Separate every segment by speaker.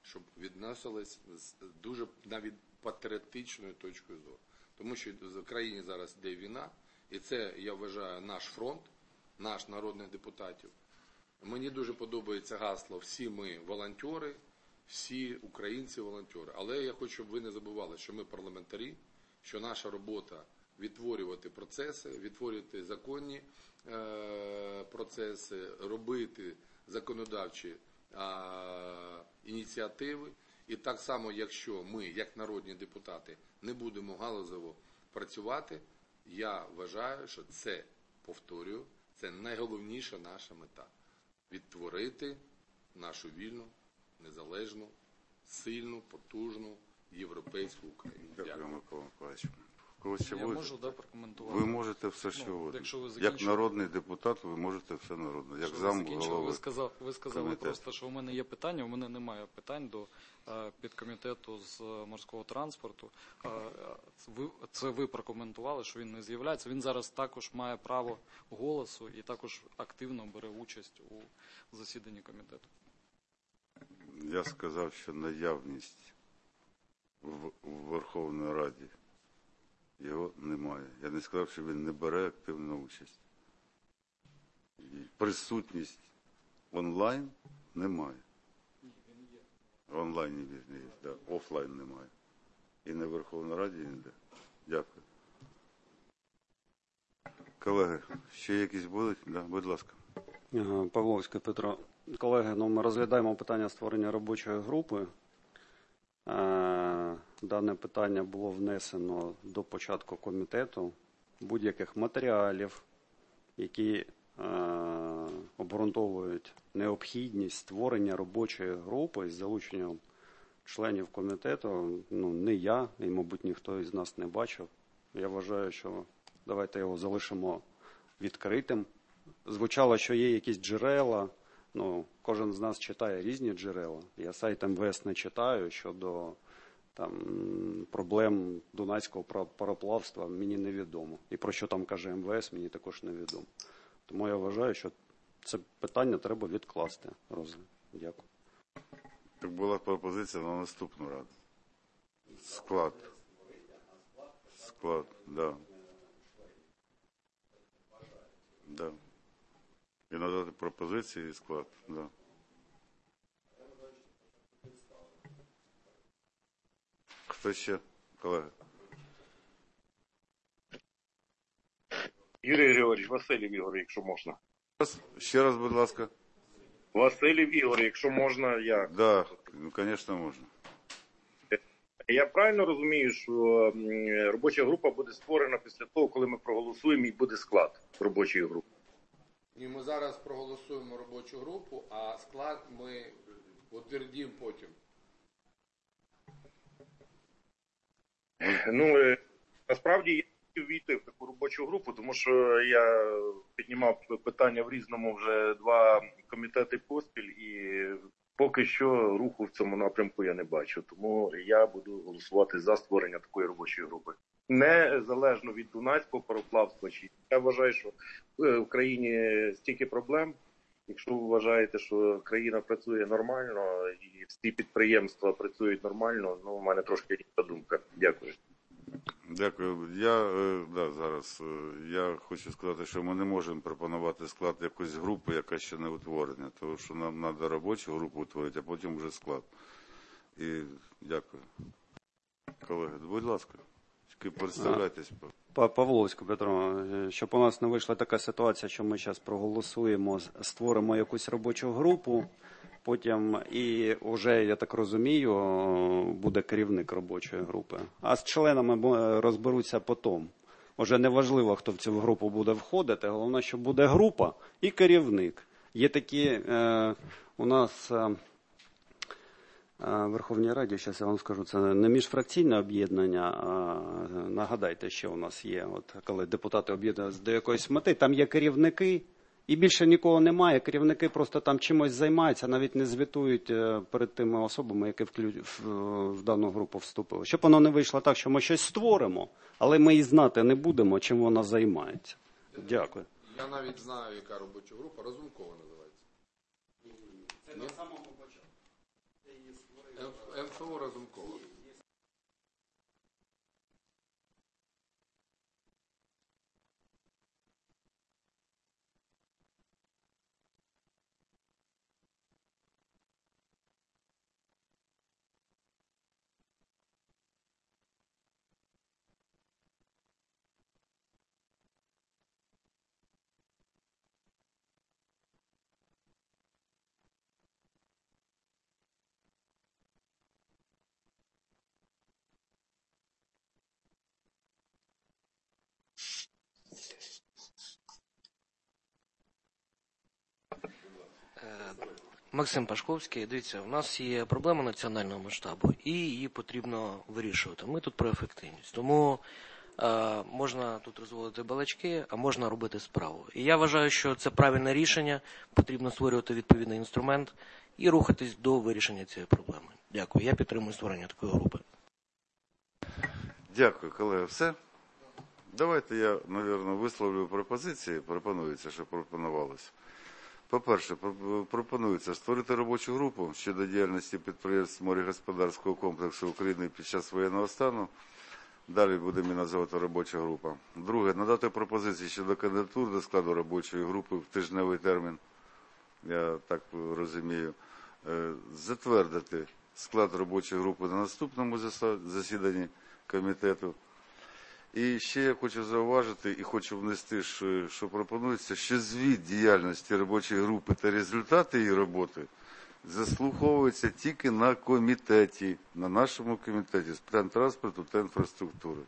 Speaker 1: щоб відносились з дуже навіть патріотичною точкою зору. Тому що в країні зараз йде війна, і це, я вважаю, наш фронт, наш народних депутатів. Мені дуже подобається гасло «Всі ми волонтери», всі українці волонтери. Але я хочу, щоб ви не забували, що ми парламентарі, що наша робота відтворювати процеси, відтворювати законні процеси, робити законодавчі ініціативи. І так само, якщо ми, як народні депутати, не будемо галузево працювати, я вважаю, що це, повторюю, це найголовніша наша мета. Відтворити нашу вільну, незалежну, сильну, потужну європейську Україну.
Speaker 2: Дякую, Микола Миколаївич.
Speaker 3: Я можу прокоментувати?
Speaker 2: Ви можете все, що угодно. Як народний депутат, ви можете все народне. Як зам голови.
Speaker 3: Ви сказали просто, що у мене є питання, у мене немає питань до підкомітету з морського транспорту. Це ви прокоментували, що він не з'являється. Він зараз також має право голосу і також активно бере участь у засіданні комітету.
Speaker 2: Я сказав, що наявність в Верховній Раді його немає. Я не сказав, що він не бере активну участь. І присутність онлайн немає. Онлайн не є, да. Офлайн немає. І на Верховній Раді ніде. Дякую. Колеги, ще якісь будуть? Да, будь ласка.
Speaker 4: Павловський Петро. Колеги, ми розглядаємо питання створення робочої групи. Дане питання було внесено до початку комітету. Будь-яких матеріалів, які обґрунтовують необхідність створення робочої групи з залученням членів комітету, не я і, мабуть, ніхто із нас не бачив. Я вважаю, що давайте його залишимо відкритим. Звучало, що є якісь джерела. Кожен з нас читає різні джерела. Я сайт МВС не читаю щодо проблем Дунайського пароплавства, мені невідомо. І про що там каже МВС, мені також невідомо. Тому я вважаю, що це питання треба відкласти. Дякую.
Speaker 2: Так була пропозиція на наступну раду. Склад, да. Да. І надати пропозиції і склад, да. Хто ще, колеги?
Speaker 5: Юрій Григорійович, Василів Ігор, якщо можна.
Speaker 2: Ще раз, будь ласка.
Speaker 5: Василів Ігор, якщо можна, я.
Speaker 2: Да, звісно, можна.
Speaker 5: Я правильно розумію, що робоча група буде створена після того, коли ми проголосуємо і буде склад робочої групи?
Speaker 1: І ми зараз проголосуємо робочу групу, а склад ми утвердимо потім.
Speaker 5: Насправді я хотів війти в таку робочу групу, тому що я піднімав питання в Різному вже 2 комітети поспіль, і поки що руху в цьому напрямку я не бачу. Тому я буду голосувати за створення такої робочої групи. Незалежно від Дунайського пароплавства. Я вважаю, що в країні стільки проблем. Якщо ви вважаєте, що країна працює нормально і всі підприємства працюють нормально, у мене трошки інша думка. Дякую.
Speaker 2: Дякую. Зараз я хочу сказати, що ми не можемо пропонувати склад якоїсь групи, яка ще не утворена, тому що нам треба робочу групу утворити, а потім вже склад. І дякую. Колеги, будь ласка, представляйтесь.
Speaker 4: Павловський Петро, щоб у нас не вийшла така ситуація, що ми зараз проголосуємо, створимо якусь робочу групу, потім і вже, я так розумію, буде керівник робочої групи. А з членами розберуться потім. Уже не важливо, хто в цю групу буде входити, головне, що буде група і керівник. Є такі у нас в Верховній Раді, зараз я вам скажу, це не міжфракційне об'єднання, нагадайте, що у нас є, коли депутати об'єднуються до якоїсь мети, там є керівники, і більше нікого немає, керівники просто там чимось займаються, навіть не звітують перед тими особами, які в дану групу вступили. Щоб воно не вийшло так, що ми щось створимо, але ми і знати не будемо, чим вона займається. Дякую.
Speaker 1: Я навіть знаю, яка робоча група, Разумкова називається.
Speaker 4: Це на самому початку.
Speaker 1: Разумкова.
Speaker 6: Максим Пашковський. Дивіться, у нас є проблема національного масштабу, і її потрібно вирішувати. Ми тут про ефективність. Тому можна тут розводити балачки, а можна робити справу. І я вважаю, що це правильне рішення, потрібно створювати відповідний інструмент і рухатись до вирішення цієї проблеми. Дякую. Я підтримую створення такої групи.
Speaker 2: Дякую, колеги. Все? Давайте я, мабуть, висловлю пропозиції. Пропонується, що пропонувалося. По-перше, пропонується створити робочу групу щодо діяльності підприємств морегосподарського комплексу України під час воєнного стану. Далі буде її називати робоча група. Друге, надати пропозиції щодо кандидатур до складу робочої групи в тижневий термін, я так розумію. Затвердити склад робочої групи на наступному засіданні комітету. І ще я хочу зауважити і хочу внести, що пропонується, що звіт діяльності робочої групи та результати її роботи заслуховуються тільки на комітеті, на нашому комітеті з питань транспорту та інфраструктури.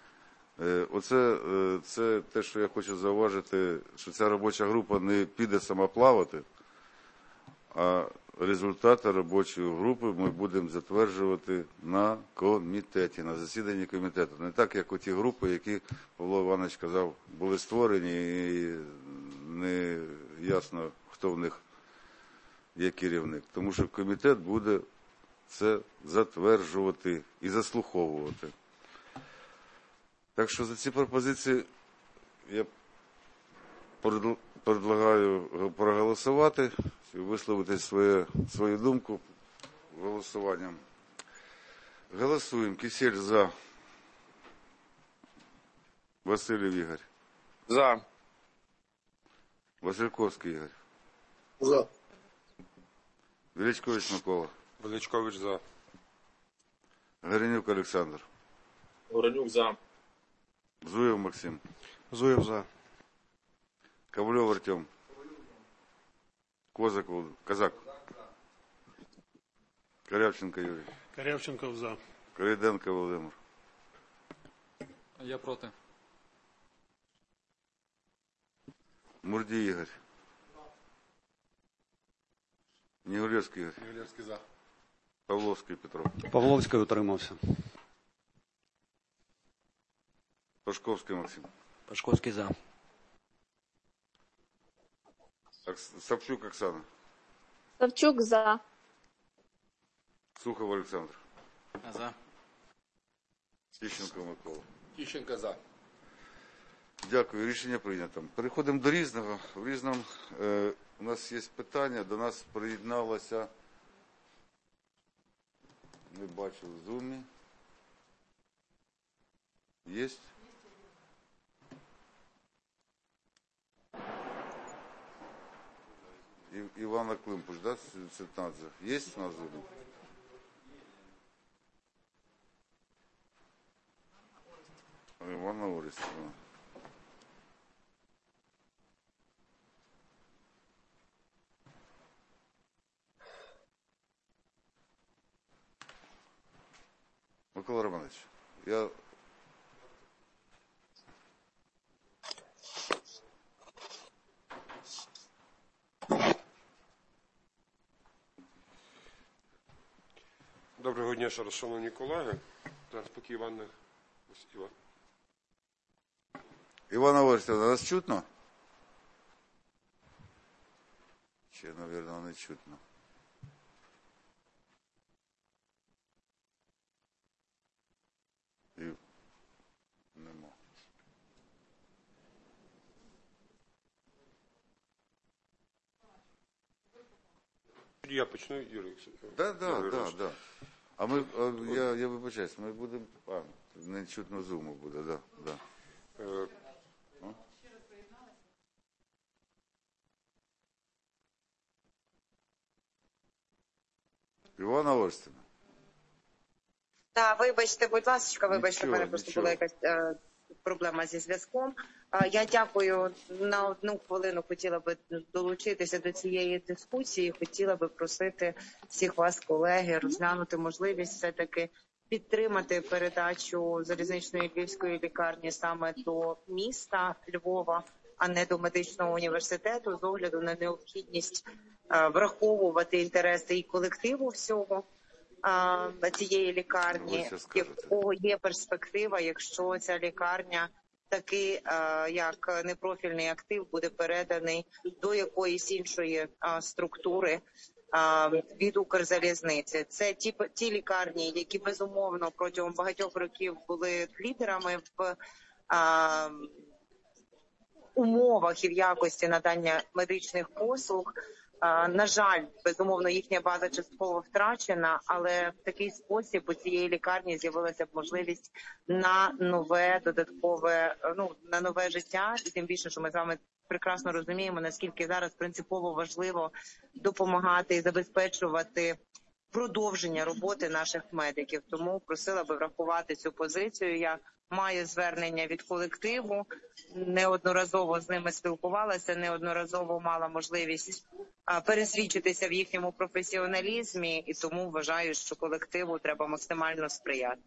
Speaker 2: Це те, що я хочу зауважити, що ця робоча група не піде сама плавати, а результати робочої групи ми будемо затверджувати на комітеті, на засіданні комітету. Не так, як оті групи, які, Павло Іванович казав, були створені і не ясно, хто в них є керівник. Тому що комітет буде це затверджувати і заслуховувати. Так що за ці пропозиції я предлагаю проголосувати і висловити свою думку голосуванням. Голосуємо. Кисель за. Васильєв Ігор.
Speaker 5: За.
Speaker 2: Васильковський Ігор.
Speaker 5: За.
Speaker 2: Величкович Микола.
Speaker 1: Величкович за.
Speaker 2: Горенюк Олександр.
Speaker 5: Горенюк за.
Speaker 2: Зуєв Максим.
Speaker 7: Зуєв за.
Speaker 2: Ковальов Артем. Козак Володимир. Казак. Корявченко Юрій.
Speaker 7: Корявченков за.
Speaker 2: Корейденко Володимир.
Speaker 3: Я проти.
Speaker 2: Мурдій Ігор. Нігулєвський Ігор.
Speaker 1: Мілєвський за.
Speaker 2: Павловський Петро.
Speaker 4: Павловський утримався.
Speaker 2: Пашковський Максим.
Speaker 6: Пашковський за.
Speaker 2: Савчук Оксана.
Speaker 8: Савчук за.
Speaker 2: Сухов Олександр.
Speaker 3: За.
Speaker 2: Тищенко Микола.
Speaker 1: Тищенко за.
Speaker 2: Дякую, рішення прийнято. Переходимо до Різного. В Різному у нас є питання. До нас приєдналося, не бачу в зумі. Є? Івана Климпуш, да, Цитнадзе? Є на зумі? Івана Орестівна. Микола Романович, я...
Speaker 9: Доброго дня, ще раз, шановні колеги. Зараз поки Івана...
Speaker 2: Івана Орестівна, нас чутно? Ще, мабуть, не чутно. І нема.
Speaker 9: Я почну, Юрій.
Speaker 2: Да. А Я вибачаюсь, ми будемо, не чутно зуму буде, да.
Speaker 9: Е,
Speaker 2: Івана Орстіна.
Speaker 10: Так, вибачте, будь ласка, вибачте, в
Speaker 2: Нічого,
Speaker 10: мене просто
Speaker 2: нічого.
Speaker 10: була якась проблема зі зв'язком. Я дякую. На 1 хвилину хотіла би долучитися до цієї дискусії. Хотіла би просити всіх вас, колеги, розглянути можливість все-таки підтримати передачу залізничної львівської лікарні саме до міста Львова, а не до медичного університету, з огляду на необхідність враховувати інтереси і колективу всього цієї лікарні, якого є перспектива, якщо ця лікарня таки як непрофільний актив буде переданий до якоїсь іншої структури від Укрзалізниці. Це ті лікарні, які безумовно протягом багатьох років були лідерами в умовах і в якості надання медичних послуг. На жаль, безумовно, їхня база частково втрачена, але в такий спосіб у цієї лікарні з'явилася б можливість на нове додаткове, на нове життя. І тим більше, що ми з вами прекрасно розуміємо, наскільки зараз принципово важливо допомагати і забезпечувати продовження роботи наших медиків. Тому просила би врахувати цю позицію. Я маю звернення від колективу, неодноразово з ними спілкувалася, неодноразово мала можливість пересвідчитися в їхньому професіоналізмі, і тому вважаю, що колективу треба максимально сприяти.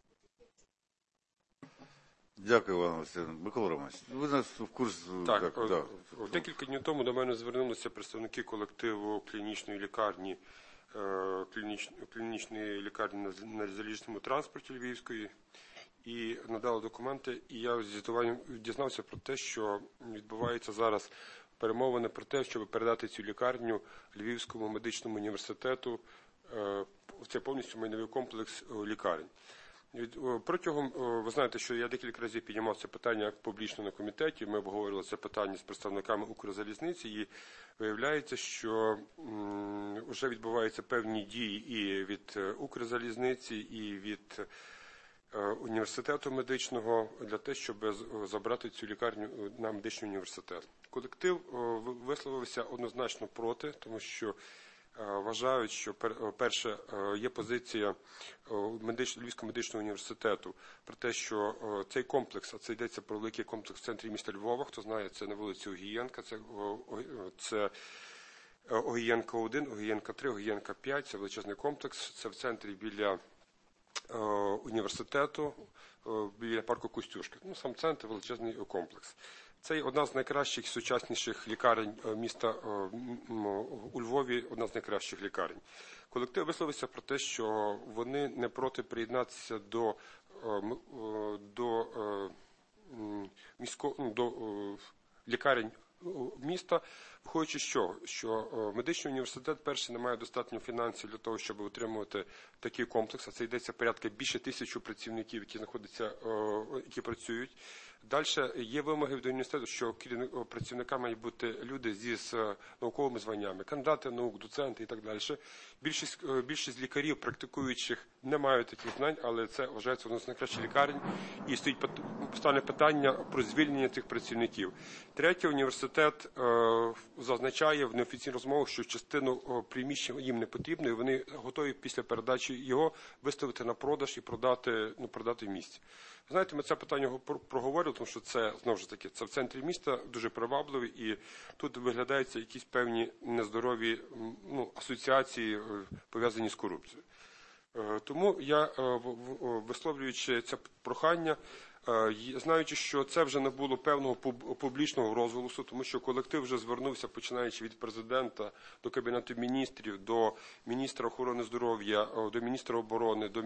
Speaker 2: Дякую, Іван Васильович. Микола Романович, ви нас в курс...
Speaker 9: Так, декілька днів тому до мене звернулися представники колективу клінічної лікарні, клінічної лікарні на залізничному транспорті Львівської, і надали документи, і я з з'ясуванням дізнався про те, що відбуваються зараз перемовини про те, щоб передати цю лікарню Львівському медичному університету. Це повністю майновий комплекс лікарень. Протягом, ви знаєте, що я декілька разів піднімав це питання публічно на комітеті, ми обговорювали це питання з представниками Укрзалізниці, і виявляється, що вже відбуваються певні дії і від Укрзалізниці, і від університету медичного для того, щоб забрати цю лікарню на медичний університет. Колектив висловився однозначно проти, тому що вважають, що перше є позиція Львівського медичного університету про те, що цей комплекс, а це йдеться про великий комплекс в центрі міста Львова, хто знає, це на вулиці Огієнка, це Огієнка 1, Огієнка 3, Огієнка 5, це величезний комплекс, це в центрі біля університету, біля парку Костюшки. Сам центр – величезний комплекс. Це одна з найкращих, сучасніших лікарень міста у Львові, одна з найкращих лікарень. Колектив висловився про те, що вони не проти приєднатися до лікарень міста, виходячи з чого? Що медичний університет, перший, не має достатньо фінансів для того, щоб утримувати такий комплекс, а це йдеться порядка більше 1000 працівників, які працюють. Далі є вимоги від університету, що працівниками мають бути люди з науковими званнями, кандидати наук, доценти і так далі. Більшість лікарів, практикуючих, не мають таких знань, але це вважається одним з найкращих лікарень, і стане питання про звільнення цих працівників. Третє, університет зазначає в неофіційних розмовах, що частину приміщень їм не потрібно, і вони готові після передачі його виставити на продаж і продати в місті. Знаєте, ми це питання проговорили, тому що це, знову ж таки, це в центрі міста, дуже привабливий, і тут виглядаються якісь певні нездорові асоціації, пов'язані з корупцією. Тому я, висловлюючи це прохання, знаючи, що це вже не було певного публічного розголосу, тому що колектив вже звернувся, починаючи від президента, до Кабінету міністрів, до міністра охорони здоров'я, до міністра оборони, до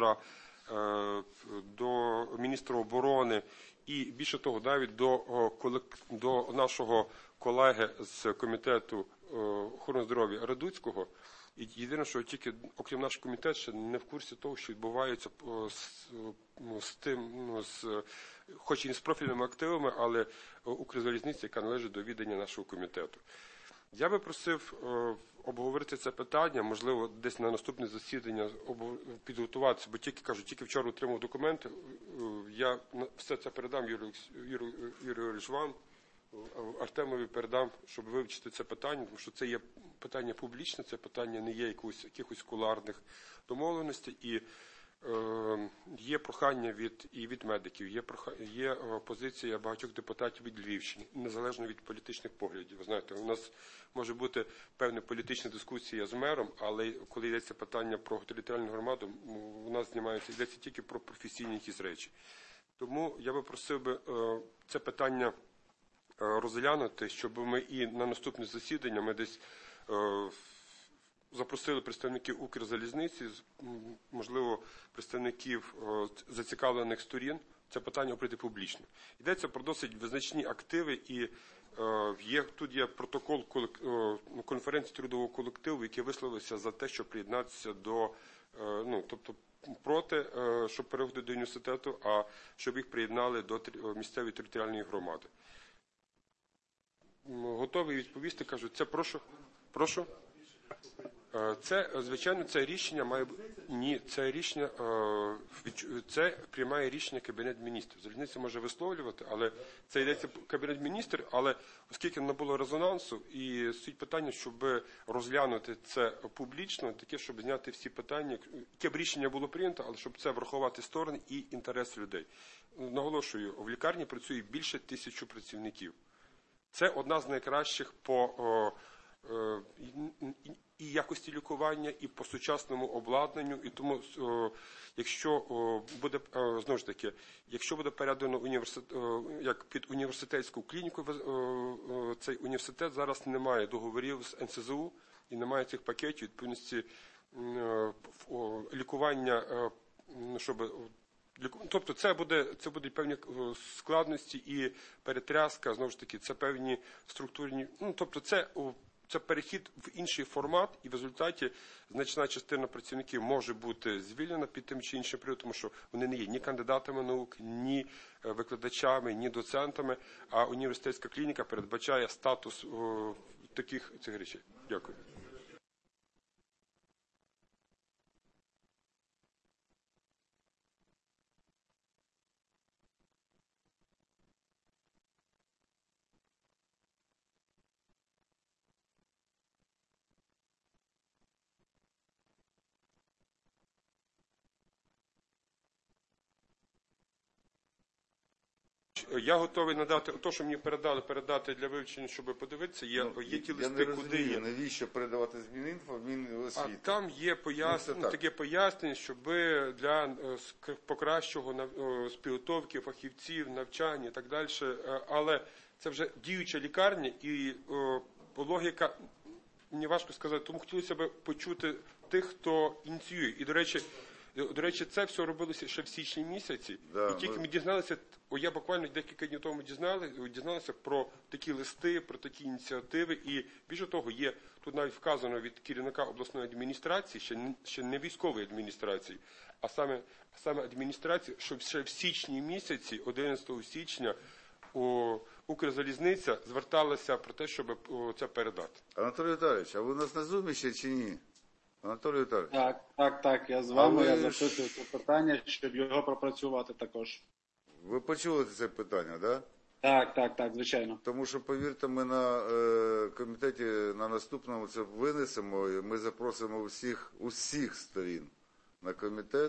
Speaker 9: міністра оборони і, більше того, навіть до нашого колеги з Комітету охорони здоров'я Радуцького. І єдине, що тільки, окрім наш комітет, ще не в курсі того, що відбувається хоч і не з профільними активами, але Укрзалізниця, яка належить до відання нашого комітету. Я би просив обговорити це питання, можливо, десь на наступне засідання підготуватися, бо тільки вчора отримав документи, я все це передам Юрію Ріжван, Артемові передам, щоб вивчити це питання, тому що це є питання публічне, це питання не є якихось кулуарних домовленостей, і є прохання від медиків, є позиція багатьох депутатів від Львівщини, незалежно від політичних поглядів. Ви знаєте, у нас може бути певна політична дискусія з мером, але коли йдеться питання про територіальну громаду, у нас йдеться тільки про професійні якісь речі. Тому я би просив би це питання розглянути, щоб ми і на наступне засідання ми десь запросили представників Укрзалізниці, можливо, представників зацікавлених сторін. Це питання обрати публічно. Йдеться про досить визначні активи, і тут є протокол конференції трудового колективу, який висловився за те, щоб приєднатися до, тобто проти, щоб переходити до університету, а щоб їх приєднали до місцевої територіальної громади. Готовий відповісти, кажу, це прошу. Це, звичайно, це рішення має ні, це рішення, це приймає рішення Кабінет міністрів. Залізниця може висловлювати, але це йдеться Кабінет міністрів, але оскільки не було резонансу, і суть питання, щоб розглянути це публічно, таке, щоб зняти всі питання, яке б рішення було прийнято, але щоб це врахувати сторони і інтерес людей. Наголошую, в лікарні працює більше 1000 працівників. Це одна з найкращих по і якості лікування, і по сучасному обладнанню, і тому, якщо буде, знову ж таки, якщо буде передано як під університетську клініку, цей університет зараз не має договорів з НСЗУ і не має цих пакетів відповідності лікування, тобто це будуть певні складності і перетряска, знову ж таки, це певні структурні, тобто це перехід в інший формат, і в результаті значна частина працівників може бути звільнена під тим чи іншим приводом, тому що вони не є ні кандидатами наук, ні викладачами, ні доцентами, а університетська клініка передбачає статус цих речей. Дякую. Я готовий надати, то, що мені передати для вивчення, щоб подивитися, є ті листи, куди є.
Speaker 2: Навіщо передавати з Мінінфо в Міносвіти?
Speaker 9: А там є таке пояснення, щоб для покращого підготовки фахівців, навчання і так далі, але це вже діюча лікарня і логіка, мені важко сказати, тому хотілося б почути тих, хто ініціює. І, до речі, це все робилося ще в січні місяці. І тільки ми дізналися, я буквально декілька днів тому дізналися про такі листи, про такі ініціативи. І більше того, є тут навіть вказано від керівника обласної адміністрації, ще не військової адміністрації, а саме адміністрації, щоб ще в січні місяці, 11 січня, Укрзалізниця зверталася про те, щоб це передати.
Speaker 2: Анатолій Віталійович, а ви у нас на Зумі ще чи ні? Анатолій Віталійович.
Speaker 7: Так, я з вами, я запитую це питання, щоб його пропрацювати також.
Speaker 2: Ви почули це питання, да?
Speaker 7: Так, звичайно.
Speaker 2: Тому що, повірте, ми на комітеті на наступному це винесемо, і ми запросимо усіх сторін на комітет.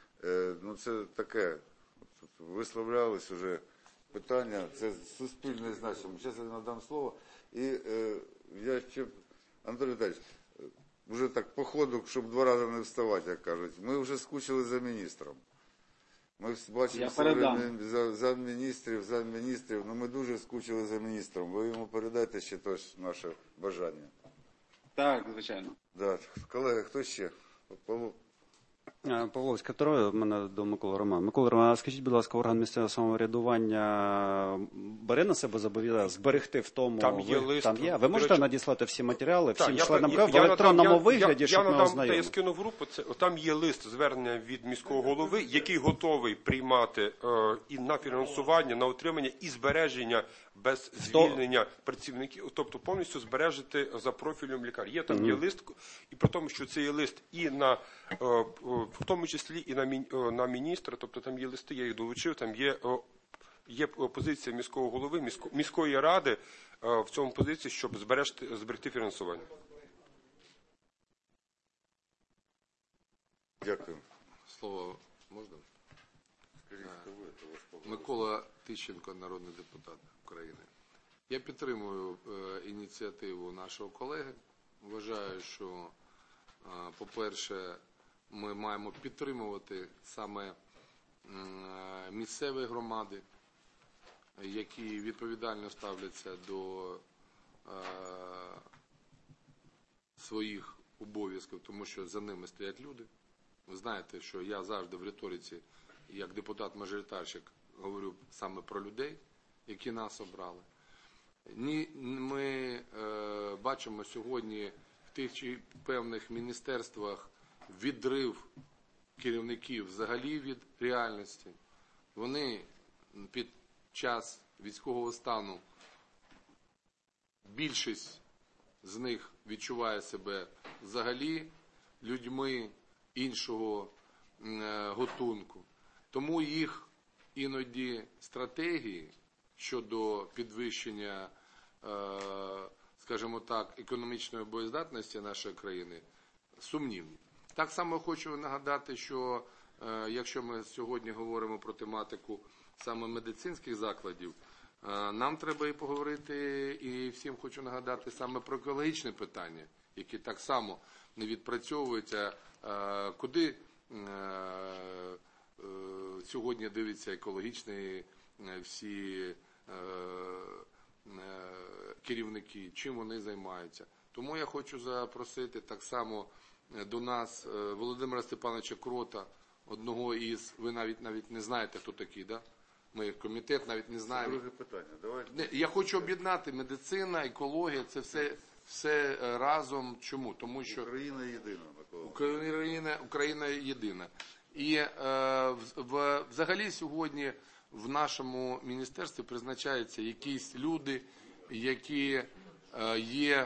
Speaker 2: Це таке, висловлялись уже питання, це суспільне значення. Зараз я надам слово. І я ще, Анатолій Віталійович, вже так по ходу, щоб 2 рази не вставати, як кажуть. Ми вже скучили за міністром. Ми бачимо замміністрів, але ми дуже скучили за міністром. Ви йому передайте ще теж наше бажання.
Speaker 7: Так, звичайно.
Speaker 2: Да. Колеги, хто ще?
Speaker 4: Павловська Троє, в мене до Миколи Романа. Микола Роман, а скажіть, будь ласка, орган місцевого самоврядування бере на себе зобов'язання зберегти в тому...
Speaker 9: Там є лист.
Speaker 4: Там є? Ви можете надіслати всі матеріали, всім
Speaker 9: Так,
Speaker 4: членам КВ в електронному вигляді, щоб ми
Speaker 9: Я
Speaker 4: ознайомилися?
Speaker 9: скину в групу, там є лист звернення від міського голови, який готовий приймати і на фінансування, на утримання і збереження без звільнення працівників, тобто повністю збережити за профілем лікар. Є там є лист, і при тому, що це є лист і на, в тому числі і на міністра, тобто там є листи, я їх долучив, там є позиція міського голови, міської ради в цьому позиції, щоб зберегти фінансування.
Speaker 2: Дякую.
Speaker 1: Слово можна? Микола Тищенко, народний депутат України. Я підтримую ініціативу нашого колеги. Вважаю, що, по-перше, ми маємо підтримувати саме місцеві громади, які відповідально ставляться до своїх обов'язків, тому що за ними стоять люди. Ви знаєте, що я завжди в риториці, як депутат-мажоритарщик, говорю саме про людей, які нас обрали. Ми бачимо сьогодні в тих чи певних міністерствах відрив керівників взагалі від реальності. Вони під час військового стану, більшість з них відчуває себе взагалі людьми іншого готунку. Тому їх іноді стратегії щодо підвищення, скажімо так, економічної боєздатності нашої країни сумнівні. Так само хочу нагадати, що якщо ми сьогодні говоримо про тематику саме медицинських закладів, нам треба і поговорити, і всім хочу нагадати саме про екологічне питання, які так само не відпрацьовуються, куди сьогодні дивляться екологічні всі керівники, чим вони займаються. Тому я хочу запросити так само до нас Володимира Степановича Крота, одного із, ви навіть не знаєте, хто такий, да? Ми комітет навіть не знаємо.
Speaker 2: Друге питання. Давайте.
Speaker 1: Я хочу об'єднати медицина, екологія, це все разом. Чому? Тому що
Speaker 2: Україна єдина,
Speaker 1: Україна єдина. І взагалі сьогодні в нашому міністерстві призначаються якісь люди, які є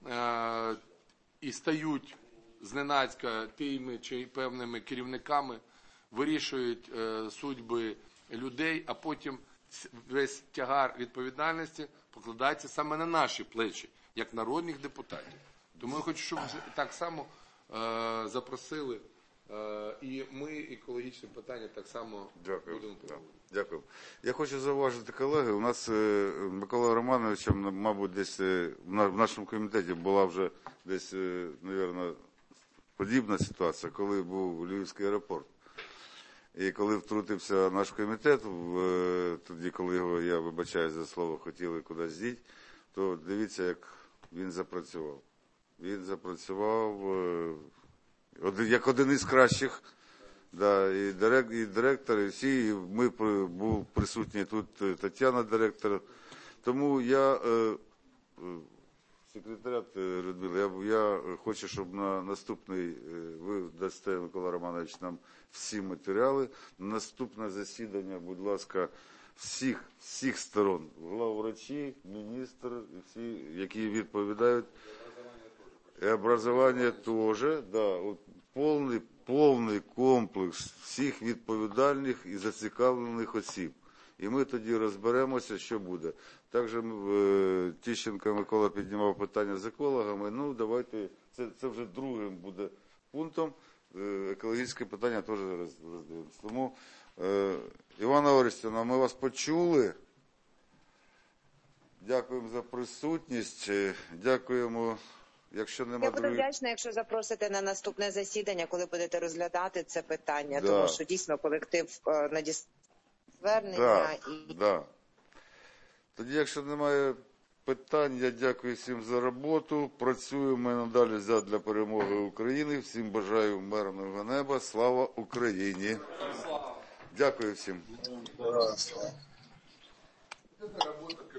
Speaker 1: і стають зненацька тими чи певними керівниками, вирішують судьби людей, а потім весь тягар відповідальності покладається саме на наші плечі, як народних депутатів. Тому я хочу, щоб так само запросили, і ми екологічні питання так само будемо проводити.
Speaker 2: Дякую. Я хочу зауважити, колеги, у нас Микола Романовичем, мабуть, десь в нашому комітеті була вже десь, мабуть, подібна ситуація, коли був Львівський аеропорт. І коли втрутився наш комітет, тоді, коли його, я вибачаюсь за слово, хотіли кудись діти, то дивіться, як він запрацював. Він запрацював як один із кращих, да, і директор, і всі, і ми був присутні тут Тетяна, директор. Тому я, секретаріат Людмила, я хочу, щоб на наступний, ви дасте, Микола Романович, нам всі матеріали. Наступне засідання, будь ласка, всіх сторон, главврачі, міністр, всі, які відповідають. І образування теж, да, от повний комплекс всіх відповідальних і зацікавлених осіб. І ми тоді розберемося, що буде. Також Тищенко Микола піднімав питання з екологами. Ну, давайте, це вже другим буде пунктом. Екологічне питання теж роздивимося. Тому, Івана Орестівна, ми вас почули. Дякуємо за присутність. Дякуємо. Якщо нема
Speaker 10: Я буду вдячна, якщо запросите на наступне засідання, коли будете розглядати це питання,
Speaker 2: да.
Speaker 10: Тому що дійсно колектив надіслав звернення.
Speaker 2: Да. Тоді, якщо немає питань. Я дякую всім за роботу. Працюємо надалі для перемоги України. Всім бажаю мирного неба. Слава Україні! Дякую всім.